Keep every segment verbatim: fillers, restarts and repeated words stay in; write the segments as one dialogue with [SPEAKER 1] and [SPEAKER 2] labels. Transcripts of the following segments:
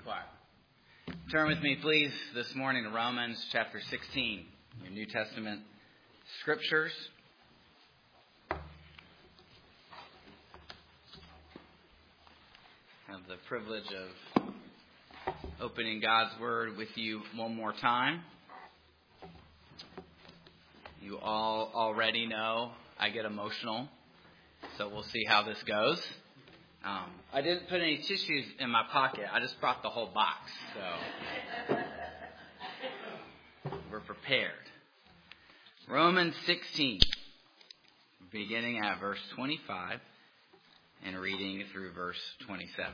[SPEAKER 1] quiet. Turn with me, please, this morning to Romans chapter sixteen, your New Testament scriptures. I have the privilege of opening God's Word with you one more time. You all already know I get emotional, so we'll see how this goes. Um, I didn't put any tissues in my pocket. I just brought the whole box. So we're prepared. Romans sixteen, beginning at verse twenty-five and reading through verse twenty-seven.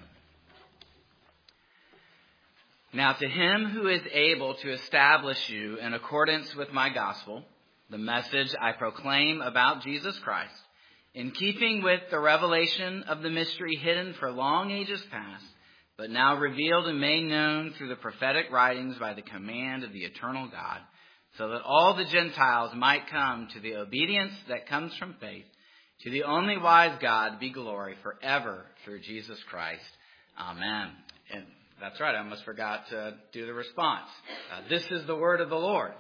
[SPEAKER 1] Now to him who is able to establish you in accordance with my gospel, the message I proclaim about Jesus Christ, in keeping with the revelation of the mystery hidden for long ages past, but now revealed and made known through the prophetic writings by the command of the eternal God, so that all the Gentiles might come to the obedience that comes from faith. To the only wise God be glory forever through Jesus Christ. Amen. And that's right, I almost forgot to do the response. Uh, this is the word of the Lord.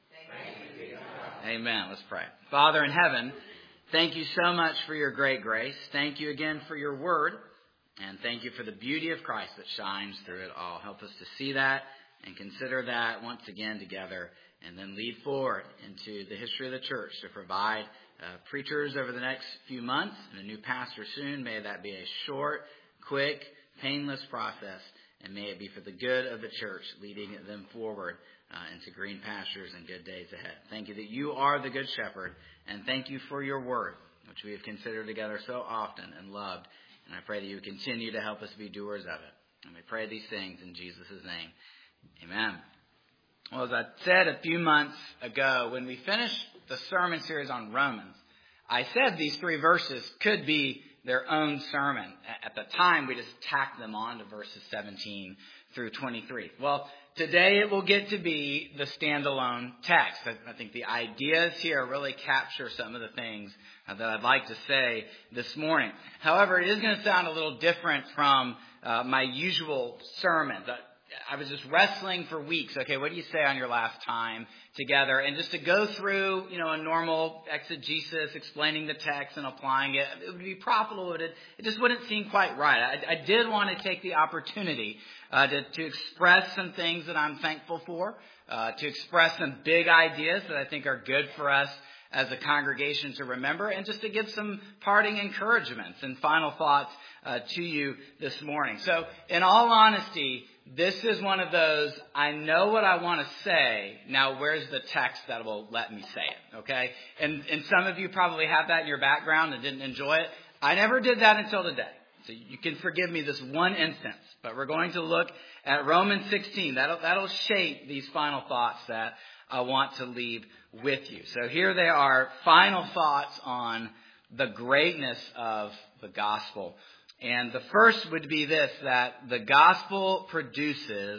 [SPEAKER 1] Thank you. Amen. Let's pray. Father in heaven, thank you so much for your great grace. Thank you again for your word. And thank you for the beauty of Christ that shines through it all. Help us to see that and consider that once again together, and then lead forward into the history of the church to provide uh, preachers over the next few months and a new pastor soon. May that be a short, quick, painless process, and may it be for the good of the church, leading them forward uh, into green pastures and good days ahead. Thank you that you are the good shepherd, and thank you for your word, which we have considered together so often and loved. And I pray that you would continue to help us be doers of it. And we pray these things in Jesus' name. Amen. Well, as I said a few months ago, when we finished the sermon series on Romans, I said these three verses could be their own sermon. At the time, we just tacked them on to verses seventeen through twenty-three. Well, today it will get to be the standalone text. I think the ideas here really capture some of the things that I'd like to say this morning. However, it is going to sound a little different from uh, my usual sermons. I was just wrestling for weeks. Okay, what do you say on your last time together? And just to go through, you know, a normal exegesis, explaining the text and applying it, it would be profitable, but it, it just wouldn't seem quite right. I, I did want to take the opportunity uh, to, to express some things that I'm thankful for, uh, to express some big ideas that I think are good for us as a congregation to remember, and just to give some parting encouragements and final thoughts uh, to you this morning. So, in all honesty, this is one of those, I know what I want to say, now where's the text that will let me say it, okay? And, and some of you probably have that in your background and didn't enjoy it. I never did that until today. So you can forgive me this one instance. But we're going to look at Romans sixteen. That'll, that'll shape these final thoughts that I want to leave with you. So here they are, final thoughts on the greatness of the gospel. And the first would be this, that the gospel produces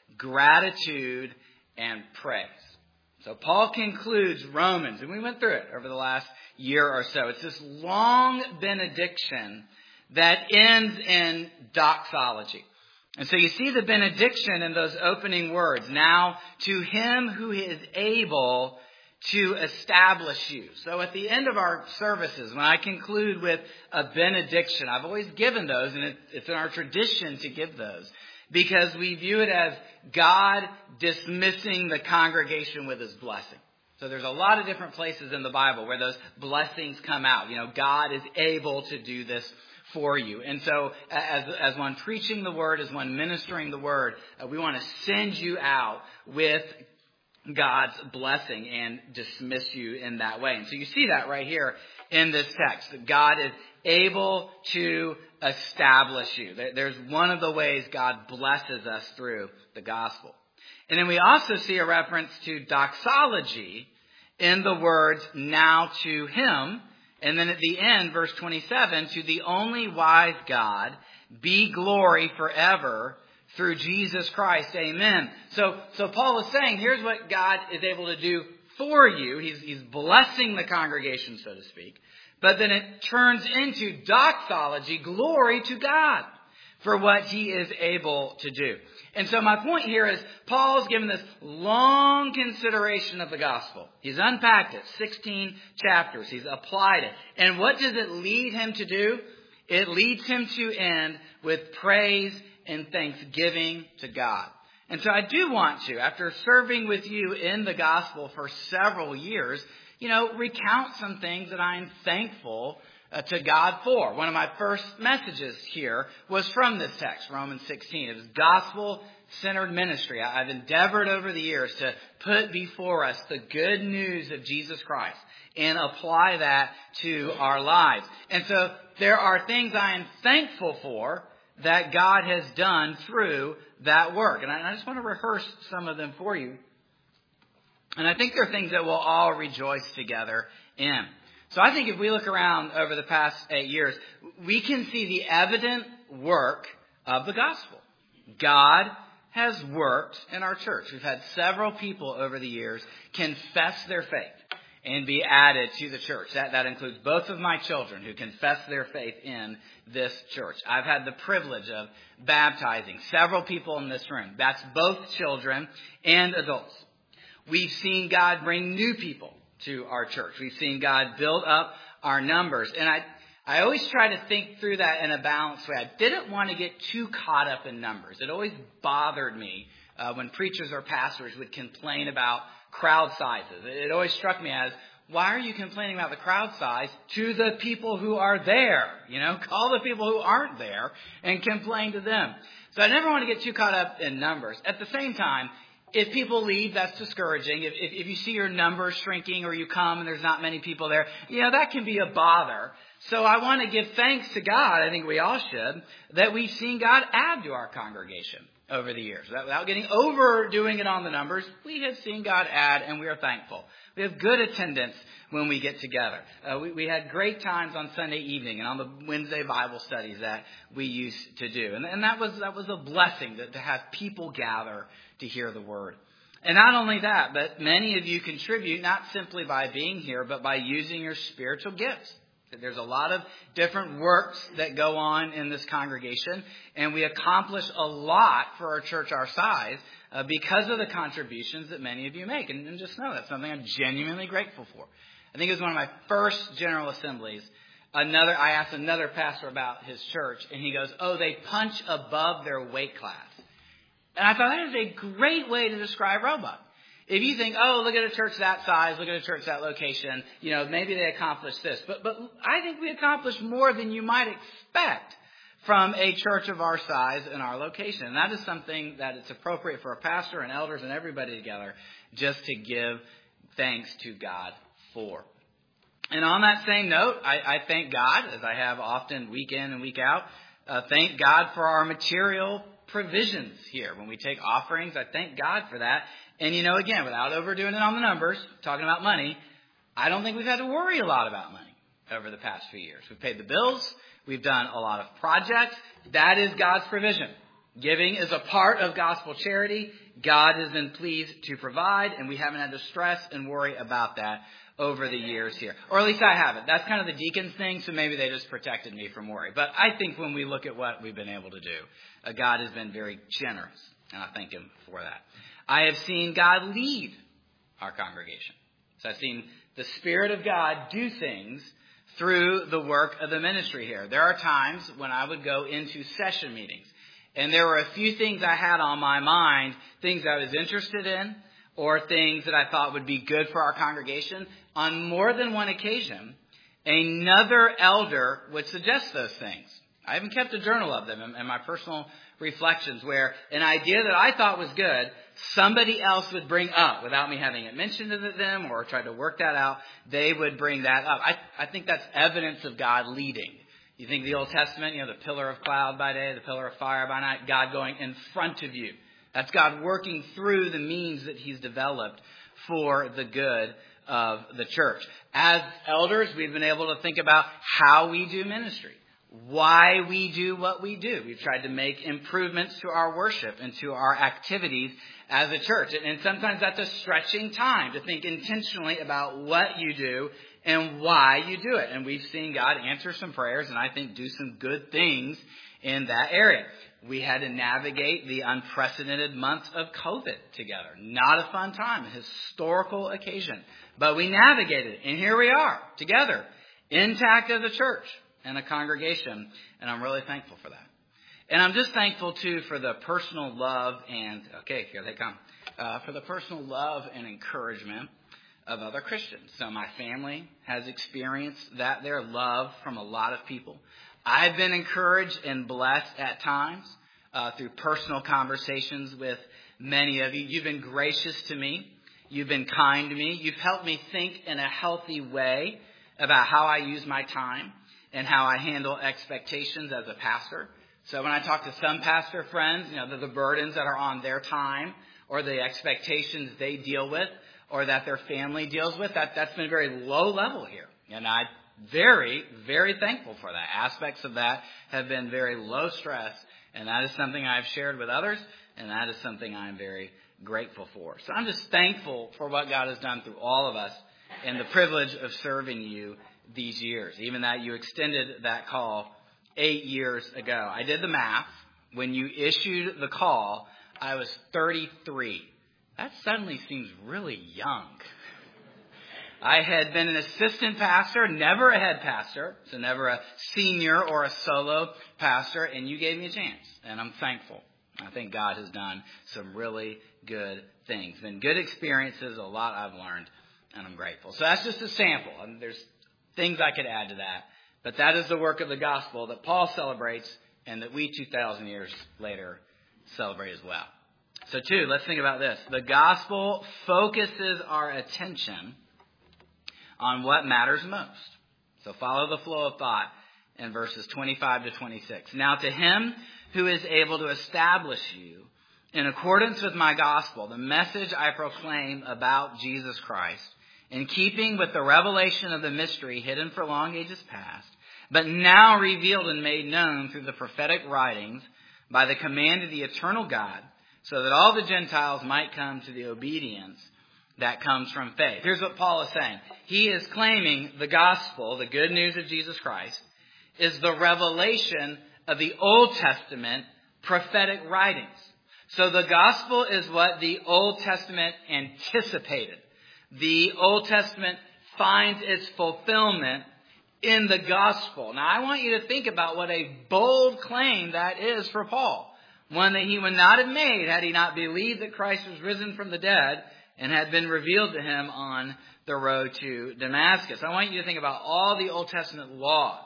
[SPEAKER 1] gratitude and praise. So Paul concludes Romans, and we went through it over the last year or so. It's this long benediction that ends in doxology. And so you see the benediction in those opening words. Now to him who is able to establish you. So at the end of our services, when I conclude with a benediction, I've always given those, and it's in our tradition to give those, because we view it as God dismissing the congregation with his blessing. So there's a lot of different places in the Bible where those blessings come out. You know, God is able to do this for you. And so as, as one preaching the word, as one ministering the word, uh, we want to send you out with God's blessing and dismiss you in that way. And so you see that right here in this text, that God is able to establish you. There's one of the ways God blesses us through the gospel. And then we also see a reference to doxology in the words, now to him. And then at the end, verse twenty-seven, to the only wise God be glory forever through Jesus Christ. Amen. So, so Paul is saying, here's what God is able to do for you. He's, he's blessing the congregation, so to speak. But then it turns into doxology, glory to God. for what he is able to do. And so my point here is Paul's given this long consideration of the gospel. He's unpacked it, sixteen chapters. He's applied it. And what does it lead him to do? It leads him to end with praise and thanksgiving to God. And so I do want to, after serving with you in the gospel for several years, you know, recount some things that I'm thankful uh, to God for. One of my first messages here was from this text, Romans sixteen. It was gospel-centered ministry. I, I've endeavored over the years to put before us the good news of Jesus Christ and apply that to our lives. And so there are things I am thankful for that God has done through that work. And I, I just want to rehearse some of them for you. And I think there are things that we'll all rejoice together in. So I think if we look around over the past eight years, we can see the evident work of the gospel. God has worked in our church. We've had several people over the years confess their faith and be added to the church. That, that includes both of my children who confess their faith in this church. I've had the privilege of baptizing several people in this room. That's both children and adults. We've seen God bring new people to our church. We've seen God build up our numbers. And I, I always try to think through that in a balanced way. I didn't want to get too caught up in numbers. It always bothered me uh, when preachers or pastors would complain about crowd sizes. It always struck me as, why are you complaining about the crowd size to the people who are there? You know, call the people who aren't there and complain to them. So I never want to get too caught up in numbers. At the same time, if people leave, that's discouraging. If, if, if you see your numbers shrinking or you come and there's not many people there, you know, that can be a bother. So I want to give thanks to God, I think we all should, that we've seen God add to our congregation over the years. Without getting overdoing it on the numbers, we have seen God add, and we are thankful. We have good attendance when we get together. Uh, we, we had great times on Sunday evening and on the Wednesday Bible studies that we used to do. And, and that was that was a blessing to, to have people gather to hear the word. And not only that, but many of you contribute not simply by being here, but by using your spiritual gifts. There's a lot of different works that go on in this congregation, and we accomplish a lot for our church our size uh, because of the contributions that many of you make. And, and just know that's something I'm genuinely grateful for. I think it was one of my first General Assemblies. Another, I asked another pastor about his church, and he goes, oh, they punch above their weight class. And I thought that is a great way to describe Roebuck. If you think, oh, look at a church that size, look at a church that location, you know, maybe they accomplished this. But but I think we accomplished more than you might expect from a church of our size and our location. And that is something that it's appropriate for a pastor and elders and everybody together just to give thanks to God for. And on that same note, I, I thank God, as I have often week in and week out, uh, thank God for our material provisions here. When we take offerings, I thank God for that. And, you know, again, without overdoing it on the numbers, talking about money, I don't think we've had to worry a lot about money over the past few years. We've paid the bills. We've done a lot of projects. That is God's provision. Giving is a part of gospel charity. God has been pleased to provide, and we haven't had to stress and worry about that over the years here. Or at least I haven't. That's kind of the deacons thing, so maybe they just protected me from worry. But I think when we look at what we've been able to do, uh, God has been very generous, and I thank him for that. I have seen God lead our congregation. So I've seen the Spirit of God do things through the work of the ministry here. There are times when I would go into session meetings, and there were a few things I had on my mind, things I was interested in, or things that I thought would be good for our congregation. On more than one occasion, another elder would suggest those things. I even kept a journal of them in my personal reflections, where an idea that I thought was good, somebody else would bring up without me having it mentioned to them or try to work that out. They would bring that up. I, I think that's evidence of God leading. You think the Old Testament, you know, the pillar of cloud by day, the pillar of fire by night, God going in front of you. That's God working through the means that he's developed for the good of the church. As elders, we've been able to think about how we do ministry, why we do what we do. We've tried to make improvements to our worship and to our activities as a church. And sometimes that's a stretching time to think intentionally about what you do and why you do it. And we've seen God answer some prayers and I think do some good things in that area. We had to navigate the unprecedented months of COVID together. Not a fun time, a historical occasion. But we navigated it, and here we are together, intact as a church and a congregation, and I'm really thankful for that. And I'm just thankful, too, for the personal love and, okay, here they come, uh, for the personal love and encouragement of other Christians. So my family has experienced that, their love from a lot of people. I've been encouraged and blessed at times uh, through personal conversations with many of you. You've been gracious to me. You've been kind to me. You've helped me think in a healthy way about how I use my time and how I handle expectations as a pastor. So when I talk to some pastor friends, you know, the, the burdens that are on their time or the expectations they deal with or that their family deals with, that, that's been very low level here. And I very, very thankful for that. Aspects of that have been very low stress, and that is something I've shared with others, and that is something I'm very grateful for. So I'm just thankful for what God has done through all of us and the privilege of serving you these years, even that you extended that call eight years ago. I did the math. When you issued the call, I was thirty-three. That suddenly seems really young. I had been an assistant pastor, never a head pastor, so never a senior or a solo pastor, and you gave me a chance, and I'm thankful. I think God has done some really good things. Been good experiences, a lot I've learned, and I'm grateful. So that's just a sample. I mean, there's things I could add to that, but that is the work of the gospel that Paul celebrates and that we two thousand years later celebrate as well. So two, let's think about this. The gospel focuses our attention on what matters most. So follow the flow of thought in verses twenty-five to twenty-six. Now to him who is able to establish you in accordance with my gospel, the message I proclaim about Jesus Christ, in keeping with the revelation of the mystery hidden for long ages past, but now revealed and made known through the prophetic writings by the command of the eternal God, so that all the Gentiles might come to the obedience that comes from faith. Here's what Paul is saying. He is claiming the gospel, the good news of Jesus Christ, is the revelation of the Old Testament prophetic writings. So the gospel is what the Old Testament anticipated. The Old Testament finds its fulfillment in the gospel. Now I want you to think about what a bold claim that is for Paul. One that he would not have made had he not believed that Christ was risen from the dead and had been revealed to him on the road to Damascus. I want you to think about all the Old Testament laws.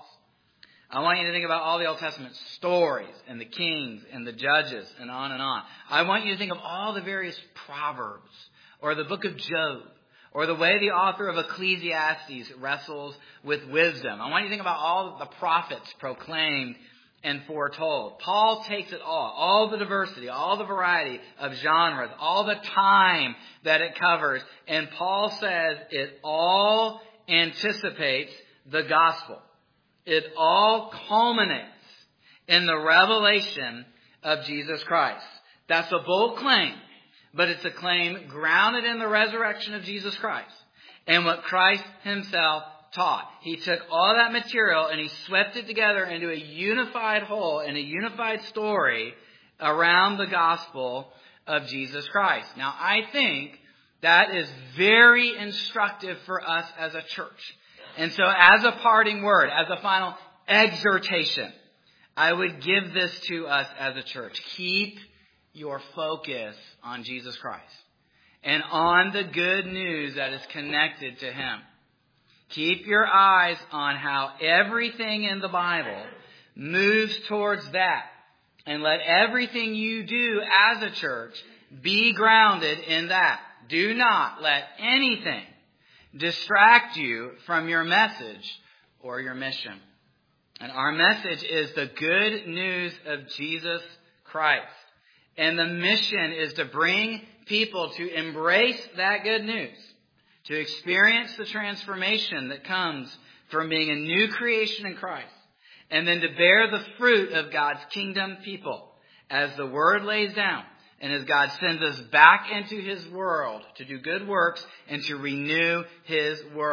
[SPEAKER 1] I want you to think about all the Old Testament stories and the kings and the judges and on and on. I want you to think of all the various Proverbs or the book of Job or the way the author of Ecclesiastes wrestles with wisdom. I want you to think about all the prophets proclaimed and foretold. Paul takes it all, all the diversity, all the variety of genres, all the time that it covers. And Paul says it all anticipates the gospel. It all culminates in the revelation of Jesus Christ. That's a bold claim, but it's a claim grounded in the resurrection of Jesus Christ and what Christ himself taught. He took all that material and he swept it together into a unified whole and a unified story around the gospel of Jesus Christ. Now, I think that is very instructive for us as a church. And so as a parting word, as a final exhortation, I would give this to us as a church. Keep your focus on Jesus Christ and on the good news that is connected to him. Keep your eyes on how everything in the Bible moves towards that. And let everything you do as a church be grounded in that. Do not let anything distract you from your message or your mission. And our message is the good news of Jesus Christ. And the mission is to bring people to embrace that good news, to experience the transformation that comes from being a new creation in Christ, and then to bear the fruit of God's kingdom people as the word lays down and as God sends us back into his world to do good works and to renew his world.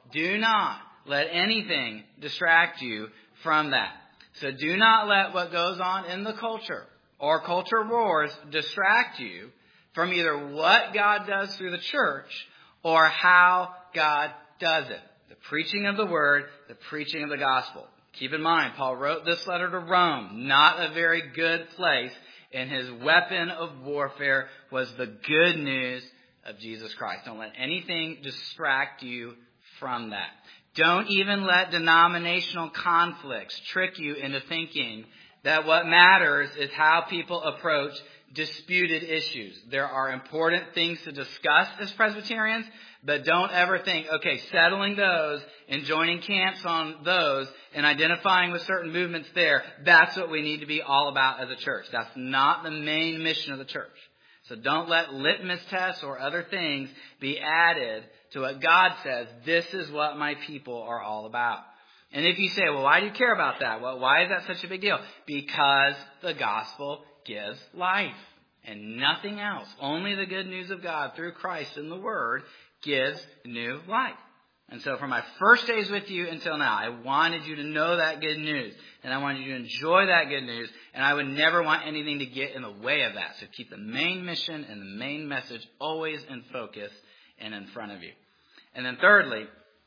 [SPEAKER 1] Do not let anything distract you from that. So do not let what goes on in the culture or culture wars distract you from either what God does through the church or how God does it. The preaching of the word, the preaching of the gospel. Keep in mind, Paul wrote this letter to Rome, not a very good place, and his weapon of warfare was the good news of Jesus Christ. Don't let anything distract you from that. Don't even let denominational conflicts trick you into thinking that what matters is how people approach disputed issues. There are important things to discuss as Presbyterians, but don't ever think, okay, settling those and joining camps on those and identifying with certain movements there, that's what we need to be all about as a church. That's not the main mission of the church. So don't let litmus tests or other things be added to what God says. This is what my people are all about. And if you say, well, why do you care about that? Well, why is that such a big deal? Because the gospel gives life and nothing else. Only the good news of God through Christ and the Word gives new life. And so from my first days with you until now, I wanted you to know that good news. And I wanted you to enjoy that good news. And I would never want anything to get in the way of that. So keep the main mission and the main message always in focus and in front of you. And then thirdly,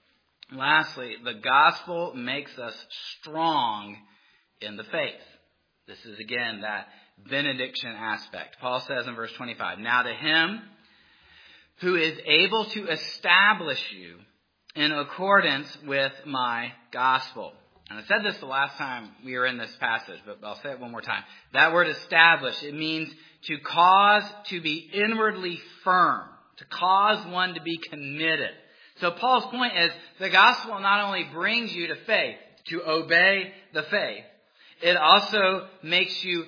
[SPEAKER 1] lastly, the gospel makes us strong in the faith. This is again that benediction aspect. Paul says in verse twenty-five, now to him who is able to establish you in accordance with my gospel. And I said this the last time we were in this passage, but I'll say it one more time. That word establish, it means to cause to be inwardly firm, to cause one to be committed. So Paul's point is the gospel not only brings you to faith, to obey the faith, it also makes you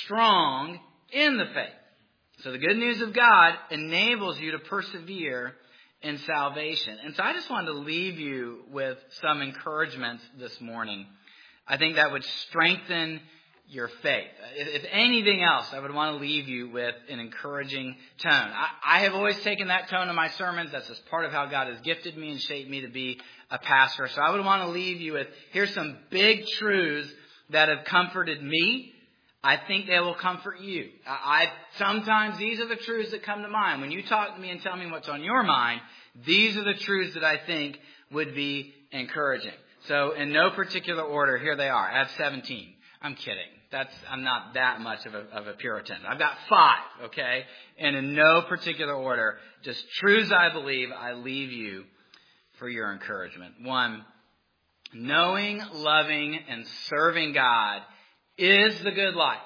[SPEAKER 1] strong in the faith. So the good news of God enables you to persevere in salvation. And so I just wanted to leave you with some encouragements this morning. I think that would strengthen your faith. If anything else, I would want to leave you with an encouraging tone. I, I have always taken that tone in my sermons. That's just part of how God has gifted me and shaped me to be a pastor. So I would want to leave you with, here's some big truths that have comforted me. I think they will comfort you. I, I sometimes these are the truths that come to mind. When you talk to me and tell me what's on your mind, these are the truths that I think would be encouraging. So in no particular order, here they are. I have seventeen. I'm kidding. That's I'm not that much of a, of a Puritan. I've got five, okay? And in no particular order, just truths I believe I leave you for your encouragement. One, knowing, loving, and serving God is the good life.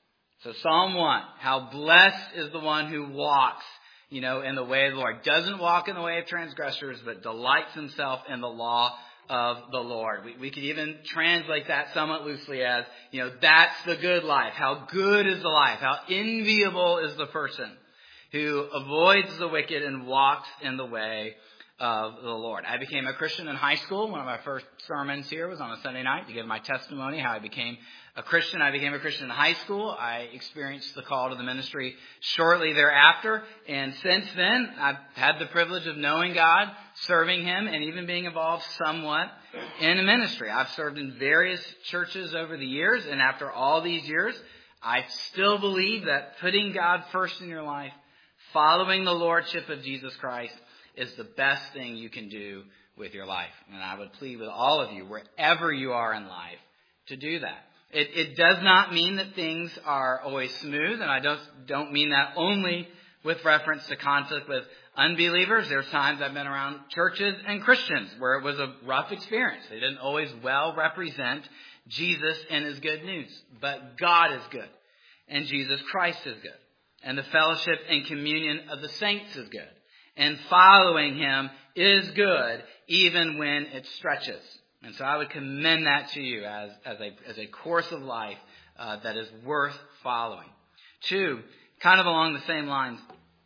[SPEAKER 1] So Psalm one, how blessed is the one who walks, you know, in the way of the Lord. Doesn't walk in the way of transgressors, but delights himself in the law of the Lord. We, we could even translate that somewhat loosely as, you know, that's the good life. How good is the life? How enviable is the person who avoids the wicked and walks in the way of the Lord. I became a Christian in high school. One of my first sermons here was on a Sunday night to give my testimony how I became a Christian. I became a Christian in high school. I experienced the call to the ministry shortly thereafter. And since then, I've had the privilege of knowing God, serving Him, and even being involved somewhat in the ministry. I've served in various churches over the years. And after all these years, I still believe that putting God first in your life, following the lordship of Jesus Christ, is the best thing you can do with your life. And I would plead with all of you, wherever you are in life, to do that. It, it does not mean that things are always smooth, and I don't, don't mean that only with reference to conflict with unbelievers. There's times I've been around churches and Christians where it was a rough experience. They didn't always well represent Jesus and His good news. But God is good, and Jesus Christ is good, and the fellowship and communion of the saints is good. And following Him is good even when it stretches. And so I would commend that to you as, as, a, as a course of life uh, that is worth following. Two, kind of along the same lines,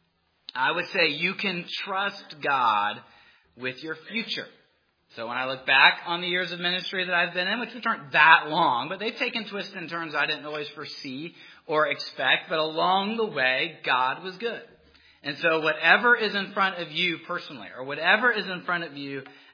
[SPEAKER 1] I would say you can trust God with your future. So when I look back on the years of ministry that I've been in, which aren't that long, but they've taken twists and turns I didn't always foresee or expect, but along the way, God was good. And so whatever is in front of you personally, or whatever is in front of you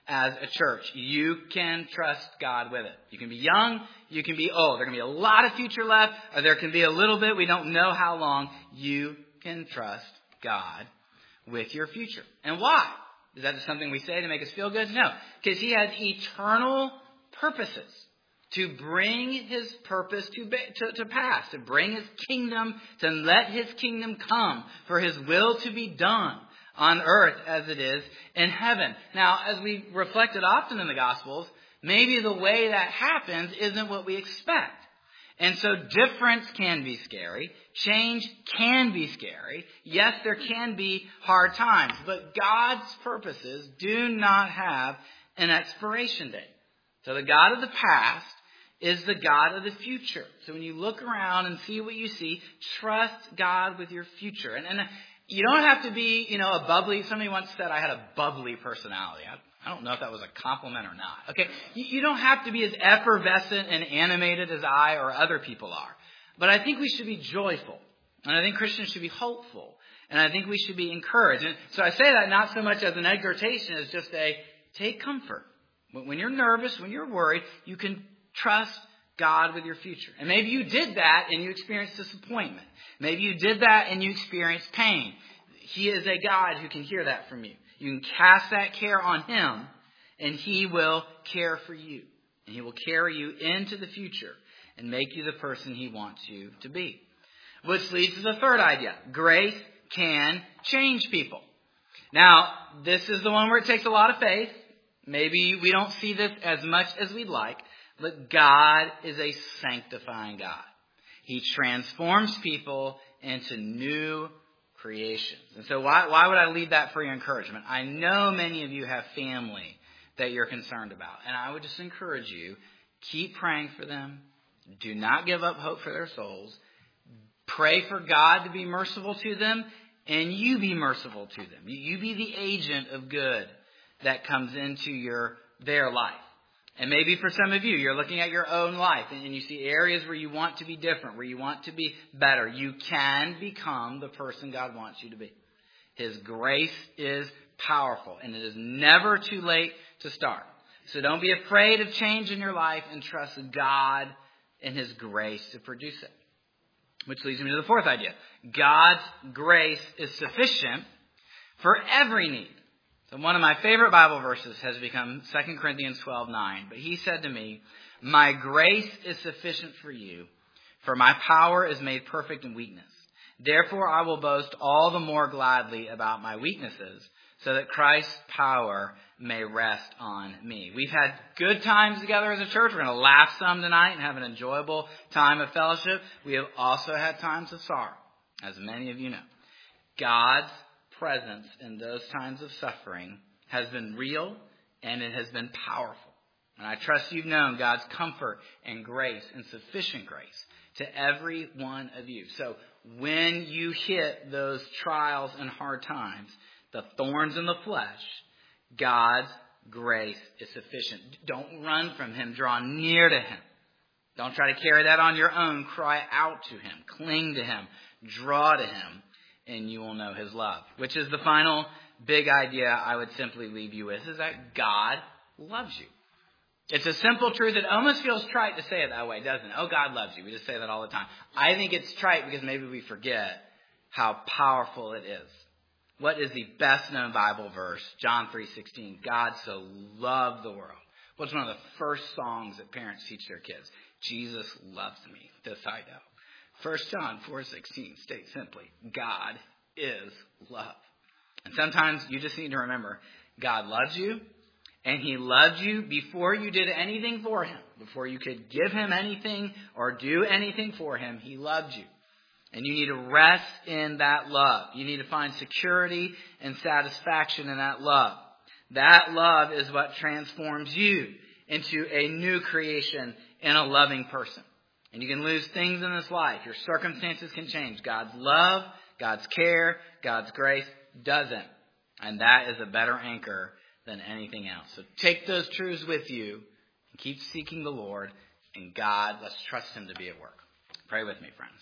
[SPEAKER 1] as a church. You can trust God with it. You can be young. You can be old. There can be a lot of future left, or there can be a little bit. We don't know how long. You can trust God with your future. And why? Is that just something we say to make us feel good? No. Because he has eternal purposes to bring his purpose to, to, to pass, to bring his kingdom, to let his kingdom come, for his will to be done on earth as it is in heaven. Now, as we reflected often in the Gospels, maybe the way that happens isn't what we expect. And so difference can be scary. Change can be scary. Yes, there can be hard times. But God's purposes do not have an expiration date. So the God of the past is the God of the future. So when you look around and see what you see, trust God with your future. And, and you don't have to be, you know, a bubbly. Somebody once said I had a bubbly personality. I, I don't know if that was a compliment or not. Okay, you, you don't have to be as effervescent and animated as I or other people are. But I think we should be joyful. And I think Christians should be hopeful. And I think we should be encouraged. And so I say that not so much as an exhortation as just a take comfort. When you're nervous, when you're worried, you can trust God with your future. And maybe you did that and you experienced disappointment. Maybe you did that and you experienced pain. He is a God who can hear that from you. You can cast that care on him and he will care for you. And he will carry you into the future and make you the person he wants you to be. Which leads to the third idea. Grace can change people. Now, this is the one where it takes a lot of faith. Maybe we don't see this as much as we'd like. But God is a sanctifying God. He transforms people into new creations. And so why, why would I leave that for your encouragement? I know many of you have family that you're concerned about. And I would just encourage you, keep praying for them. Do not give up hope for their souls. Pray for God to be merciful to them. And you be merciful to them. You, you be the agent of good that comes into your their life. And maybe for some of you, you're looking at your own life and you see areas where you want to be different, where you want to be better. You can become the person God wants you to be. His grace is powerful and it is never too late to start. So don't be afraid of change in your life and trust God and his grace to produce it. Which leads me to the fourth idea. God's grace is sufficient for every need. So one of my favorite Bible verses has become Second Corinthians twelve nine. But he said to me, my grace is sufficient for you, for my power is made perfect in weakness. Therefore I will boast all the more gladly about my weaknesses, so that Christ's power may rest on me. We've had good times together as a church. We're going to laugh some tonight and have an enjoyable time of fellowship. We have also had times of sorrow, as many of you know. God's presence in those times of suffering has been real and it has been powerful. And I trust you've known God's comfort and grace and sufficient grace to every one of you. So when you hit those trials and hard times, the thorns in the flesh, God's grace is sufficient. Don't run from him. Draw near to him. Don't try to carry that on your own. Cry out to him. Cling to him. Draw to him. And you will know his love. Which is the final big idea I would simply leave you with, is that God loves you. It's a simple truth. It almost feels trite to say it that way, doesn't it? Oh, God loves you. We just say that all the time. I think it's trite because maybe we forget how powerful it is. What is the best known Bible verse? John three sixteen. God so loved the world. What's one of the first songs that parents teach their kids? Jesus loves me. This I know. First John four sixteen states simply, God is love. And sometimes you just need to remember, God loves you, and he loved you before you did anything for him. Before you could give him anything or do anything for him, he loved you. And you need to rest in that love. You need to find security and satisfaction in that love. That love is what transforms you into a new creation and a loving person. And you can lose things in this life. Your circumstances can change. God's love, God's care, God's grace doesn't. And that is a better anchor than anything else. So take those truths with you and keep seeking the Lord. And God, let's trust him to be at work. Pray with me, friends.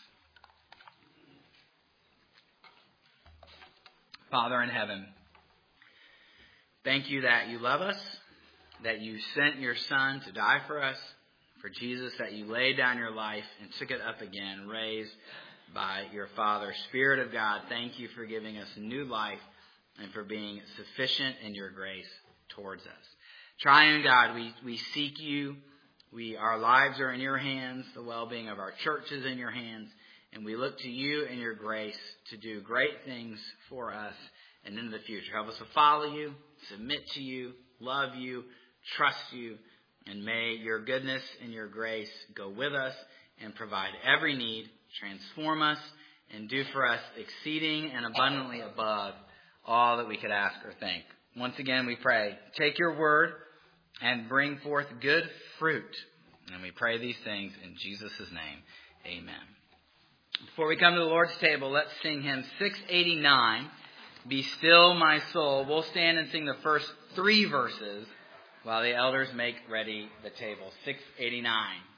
[SPEAKER 1] Father in heaven, thank you that you love us. that you sent your Son to die for us, for Jesus, that you laid down your life and took it up again, raised by your Father. Spirit of God, thank you for giving us new life and for being sufficient in your grace towards us. Triune God, we, we seek you. We, our lives are in your hands. The well-being of our church is in your hands. And we look to you and your grace to do great things for us and into the future. Help us to follow you, submit to you, love you, trust you, and may your goodness and your grace go with us and provide every need, transform us, and do for us exceeding and abundantly above all that we could ask or think. Once again, we pray, take your word and bring forth good fruit. And we pray these things in Jesus' name. Amen. Before we come to the Lord's table, let's sing hymn six eighty-nine, Be Still My Soul. We'll stand and sing the first three verses while the elders make ready the table. six eighty-nine.